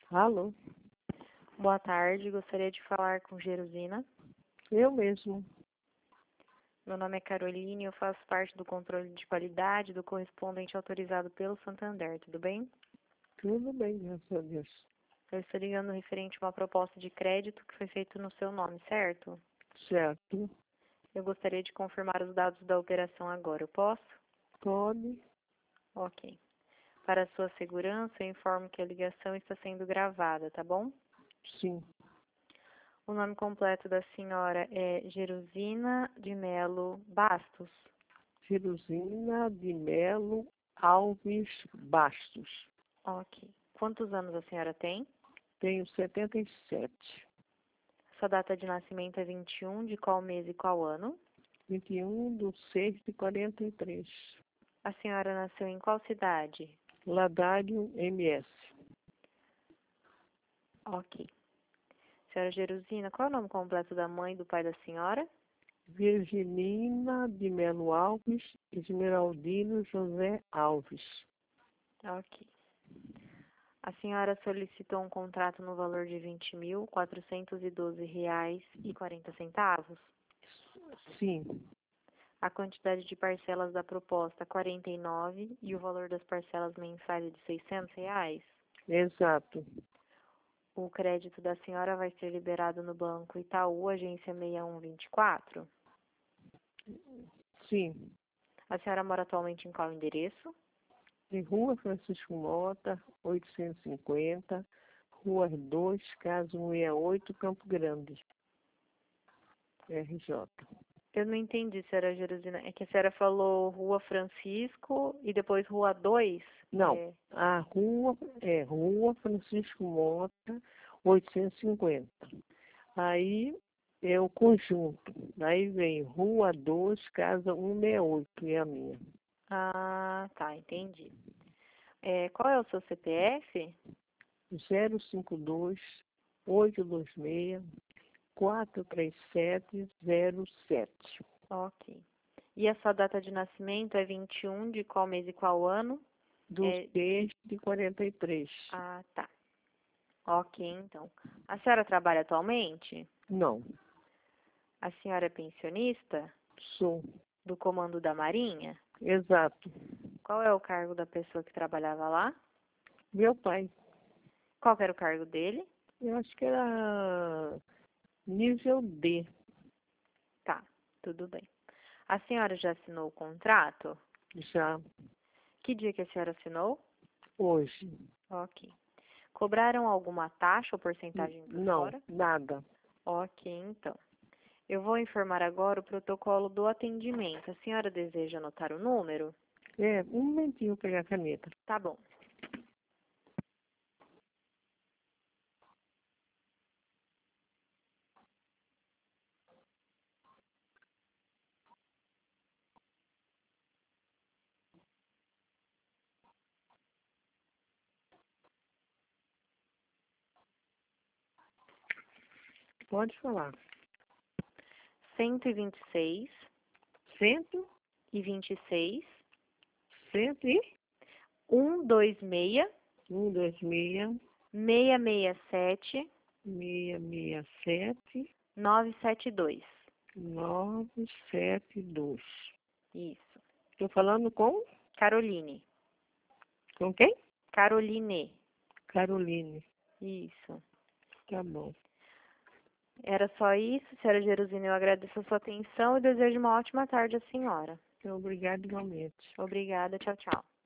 Alô, Boa tarde, gostaria de falar com Jerusina. eu mesmo. Meu nome é Caroline e eu faço parte do controle de qualidade do correspondente autorizado pelo Santander, tudo bem? Tudo bem, graças a Deus. Eu estou ligando referente a uma proposta de crédito que foi feita no seu nome, certo? Certo. Eu gostaria de confirmar os dados da operação agora, eu posso? Pode? Ok. Para sua segurança, eu informo que a ligação está sendo gravada, tá bom? Sim. O nome completo da senhora é Jerusina de Melo Bastos. Jerusina de Melo Alves Bastos. Ok. Quantos anos a senhora tem? Tenho 77. Sua data de nascimento é 21 de qual mês e qual ano? 21/6/43. A senhora nasceu em qual cidade? Ladário MS. Ok. Senhora Jerusina, qual é o nome completo da mãe e do pai da senhora? Virgilina de Melo Alves, Esmeraldino José Alves. Ok. A senhora solicitou um contrato no valor de R$ 20.412,40. Sim, A quantidade de parcelas da proposta, 49, e o valor das parcelas mensais é de R$ 600. exato. O crédito da senhora vai ser liberado no Banco Itaú, agência 6124. Sim. A senhora mora atualmente em qual endereço? Em Rua Francisco Mota, 850, Rua 2, Casa 168, Campo Grande, RJ. Eu não entendi, senhora Jerusina. É que a senhora falou Rua Francisco e depois Rua 2? Não, a rua é Rua Francisco Mota, 850. Aí é o conjunto. Aí vem Rua 2, Casa 168, é a minha. Ah, tá, entendi. Qual é o seu CPF? 052 826 43707. Ok. E a sua data de nascimento é 21 de qual mês e qual ano? Do 6 de 43. Ah, tá. Ok, então. A senhora trabalha atualmente? Não, A senhora é pensionista? sou. Do Comando da Marinha? Exato. Qual é o cargo da pessoa que trabalhava lá? Meu pai, Qual que era o cargo dele? eu acho que era nível D. Tá, tudo bem. A senhora já assinou o contrato? Já Que dia que a senhora assinou? hoje. Ok. Cobraram alguma taxa ou porcentagem por Não, fora? nada. Ok, então. Eu vou informar agora o protocolo do atendimento. A senhora deseja anotar o número? É, um momentinho pegar a caneta. Tá bom. Pode falar. 126 Cento, e 26 cento e 126 126 667 667 972. 972. Isso. Estou falando com? Caroline. Com quem? Caroline. Caroline. Isso. Tá bom. Era só isso, senhora Jerusina. Eu agradeço a sua atenção e desejo uma ótima tarde à senhora. Então, obrigado igualmente. Obrigada. Tchau, tchau.